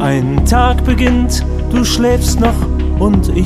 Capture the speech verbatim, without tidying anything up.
Ein Tag beginnt, du schläfst noch und ich